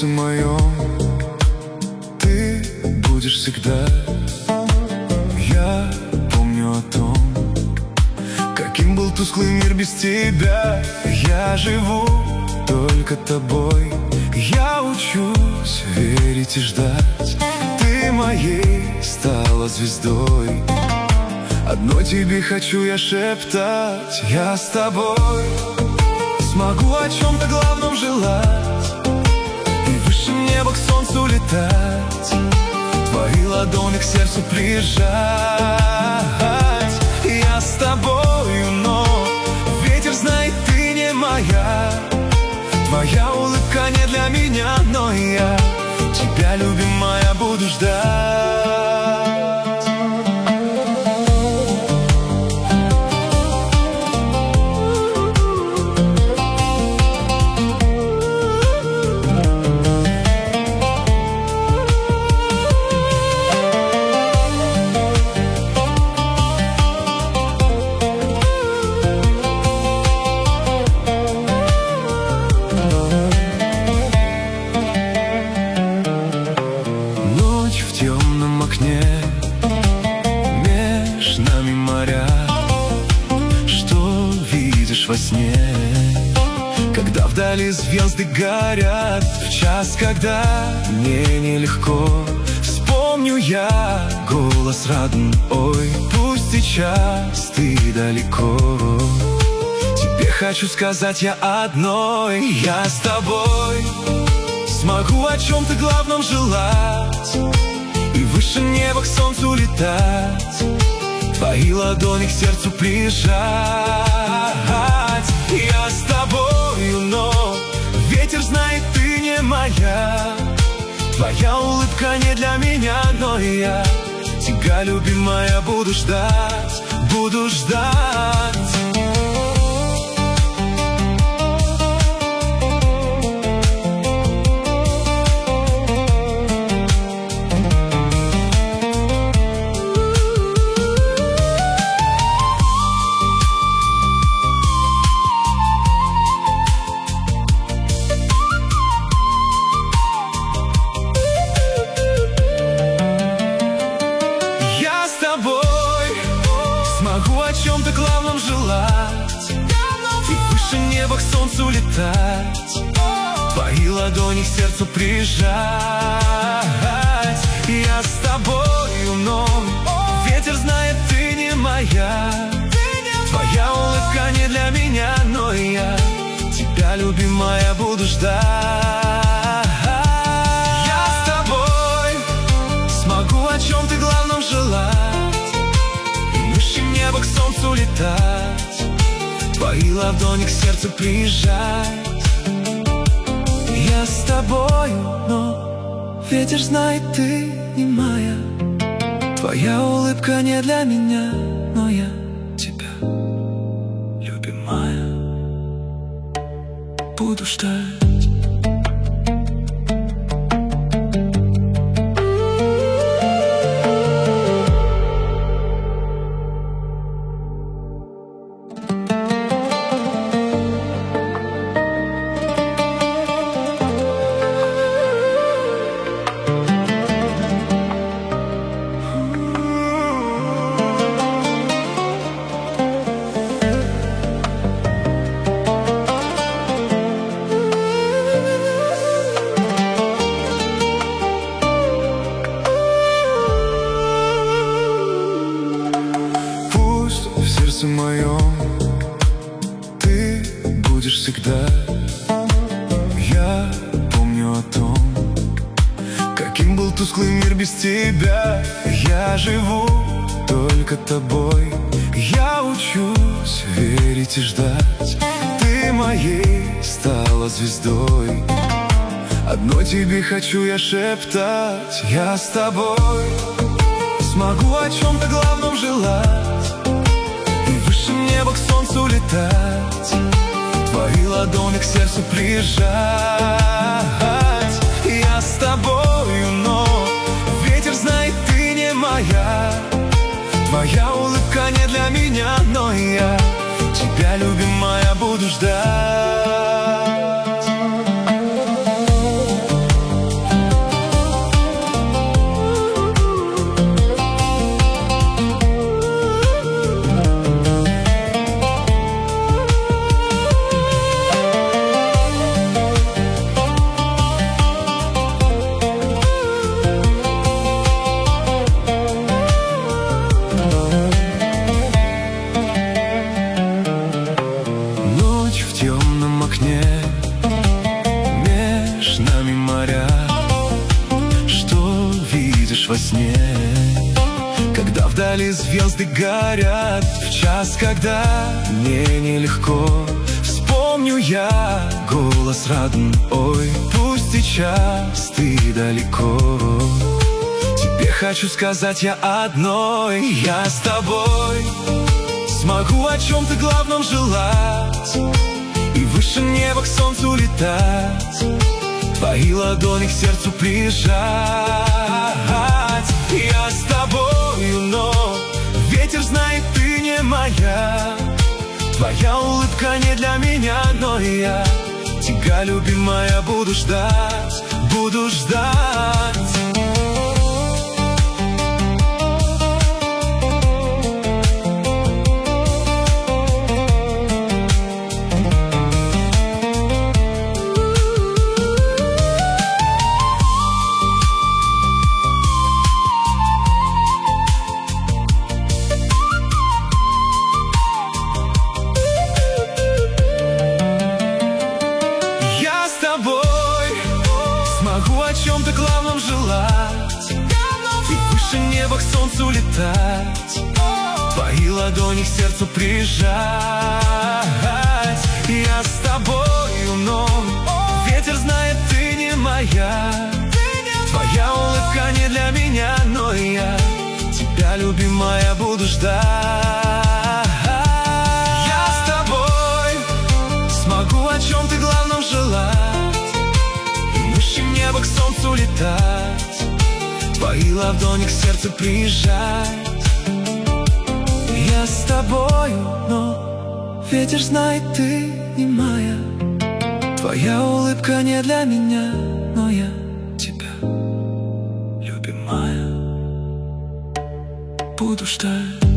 сердце моем ты будешь всегда. Я помню о том, каким был тусклый мир без тебя. Я живу только тобой. Я учусь верить и ждать. Ты моей стала звездой. Одной тебе хочу я шептать. Я с тобой смогу о чем-то главном желать и выше неба к солнцу летать, твои ладони к сердцу прижать. Я с тобою, но ветер знает, ты не моя. Твоя улыбка не для меня, но я тебя, любимая, буду ждать. Меж нами моря, что видишь во сне, когда вдали звезды горят, в час, когда мне нелегко, вспомню я голос родной. Ой, пусть сейчас ты далеко, тебе хочу сказать я одной. Я с тобой смогу о чем-то главном желать и выше неба к солнцу летать, твои ладони к сердцу прижать. Я с тобою, но ветер знает, ты не моя. Твоя улыбка не для меня, но я тебя, любимая, буду ждать, буду ждать. Смогу о чем-то главном желать и выше неба к солнцу летать, твои ладони к сердцу прижать. Я с тобою, но ветер знает, ты не моя. Твоя улыбка не для меня, но я тебя, любимая, буду ждать. Я с тобой смогу о чем-то главном желать, небо к солнцу летать, твои ладони к сердцу прижать. Я с тобою, но ветер знает, ты не моя. Твоя улыбка не для меня, но я тебя, любимая, буду ждать. В моем ты будешь всегда. Я помню о том, каким был тусклый мир без тебя. Я живу только тобой. Я учусь верить и ждать. Ты моей стала звездой. Одной тебе хочу я шептать. Я с тобой смогу о чем-то главном желать и выше неба к солнцу летать, твои ладони к сердцу прижать. Я с тобою, но ветер знает, ты не моя. Твоя улыбка не для меня, но я тебя, любимая, буду ждать. моря. Что видишь во сне, когда вдали звезды горят, в час, когда мне нелегко? Вспомню я голос родной, пусть сейчас ты далеко. Тебе хочу сказать я одной: я с тобой смогу о чем-то главном желать и выше неба к солнцу летать, твои ладони к сердцу прижать. Я с тобою, но ветер знает, ты не моя. Твоя улыбка не для меня, но я тебя, любимая, буду ждать, буду ждать. Смогу о чем-то главном желать и выше неба к солнцу летать, твои ладони к сердцу прижать. Я с тобою, но ветер знает, ты не моя. Твоя улыбка не для меня, но я тебя, любимая, буду ждать. Я с тобой смогу о чем-то главном желать, небо к солнцу летать, твои ладони к сердцу прижать. Я с тобою, но ветер знает, ты не моя. Твоя улыбка не для меня, но я тебя, любимая, буду ждать.